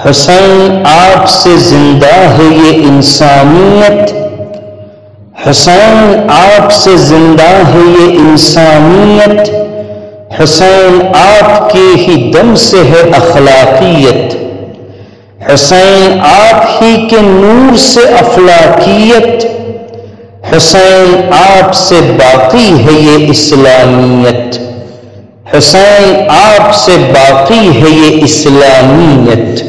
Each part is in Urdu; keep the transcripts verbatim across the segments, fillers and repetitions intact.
حسین آپ سے زندہ ہے یہ انسانیت، حسین آپ سے زندہ ہے یہ انسانیت، حسین آپ کے ہی دم سے ہے اخلاقیت، حسین آپ ہی کے نور سے افلاکیت، حسین آپ سے باقی ہے یہ اسلامیت، حسین آپ سے باقی ہے یہ اسلامیت۔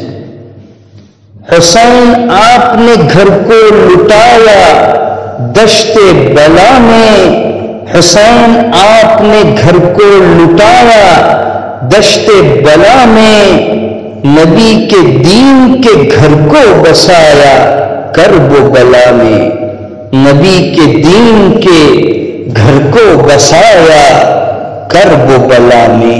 حسین آپ نے گھر کو لٹایا دشت بلا میں، حسین آپ نے گھر کو لٹایا دشت بلا میں، نبی کے دین کے گھر کو بسایا کرب و بلا میں، نبی کے دین کے گھر کو بسایا کرب و بلا میں۔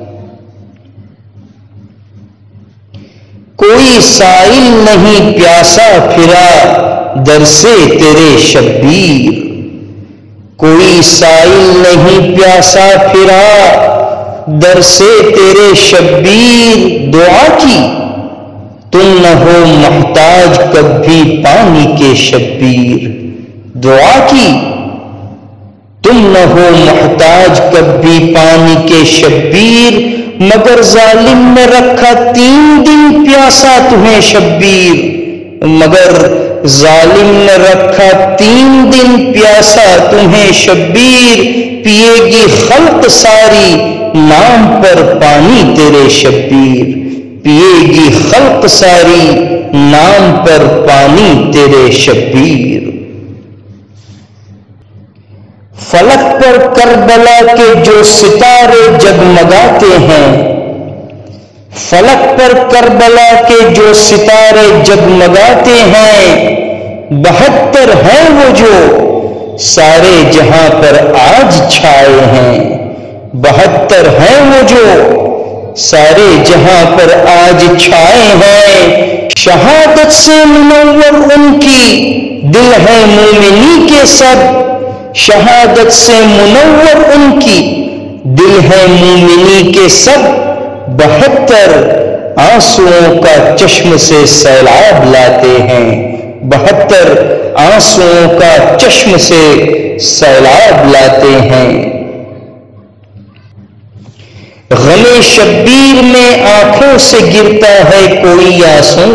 کوئی سائل نہیں پیاسا پھرا در سے تیرے شبیر، کوئی سائل نہیں پیاسا پھرا در سے تیرے شبیر، دعا کی تم نہ ہو محتاج کبھی پانی کے شبیر، دعا کی تم نہ ہو محتاج کبھی پانی کے شبیر، مگر ظالم نے رکھا تین دن پیاسا تمہیں شبیر، مگر ظالم نے رکھا تین دن پیاسا تمہیں شبیر، پیے گی خلق ساری نام پر پانی تیرے شبیر، پیے گی خلق ساری نام پر پانی تیرے شبیر۔ فلک پر کربلا کے جو ستارے جگمگاتے ہیں، فلک پر کربلا کے جو ستارے جگمگاتے ہیں، بہتر ہیں وہ جو سارے جہاں پر آج چھائے ہیں، بہتر ہیں وہ جو سارے جہاں پر آج چھائے ہیں، شہادت سے منور ان کی دل ہے مومنی کے سب، شہادت سے منور ان کی دل ہے مومنی کے سب، بہتر آنسوؤں کا چشم سے سیلاب لاتے ہیں، بہتر آنسوؤں کا چشم سے سیلاب لاتے ہیں۔ غم شبیر میں آنکھوں سے گرتا ہے کوئی آنسو،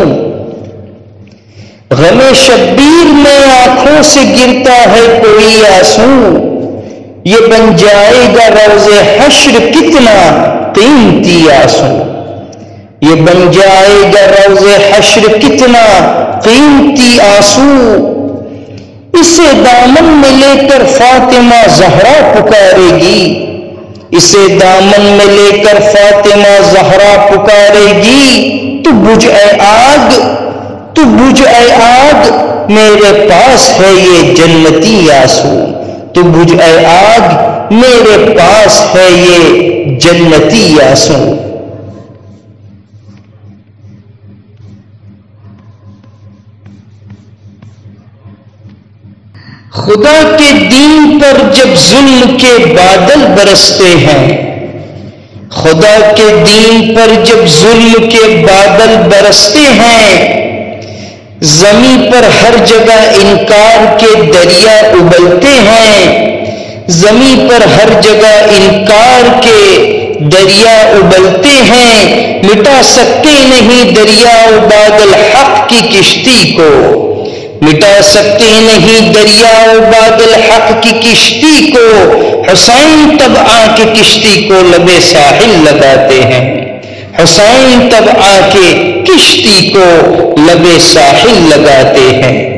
غم شبیر میں آنکھوں سے گرتا ہے کوئی آنسو، یہ بن جائے گا روز حشر کتنا قیمتی آنسو، یہ بن جائے گا روز حشر کتنا قیمتی آنسو، اسے دامن میں لے کر فاطمہ زہرا پکارے گی، اسے دامن میں لے کر فاطمہ زہرا پکارے گی، تو بجھ اے آگ تو بجھ اے آگ میرے پاس ہے یہ جنتی آنسو، تو بجھ اے آگ میرے پاس ہے یہ جنتی آنسو۔ خدا کے دین پر جب ظلم کے بادل برستے ہیں، خدا کے دین پر جب ظلم کے بادل برستے ہیں، زمین پر ہر جگہ انکار کے دریا ابلتے ہیں، زمین پر ہر جگہ انکار کے دریا ابلتے ہیں، مٹا سکتے نہیں دریا و بادل حق کی کشتی کو، مٹا سکتے نہیں دریا و بادل حق کی کشتی کو، حسین تب آ کے کشتی کو لبے ساحل لگاتے ہیں، حسین تب آ کے کشتی کو لبے ساحل لگاتے ہیں۔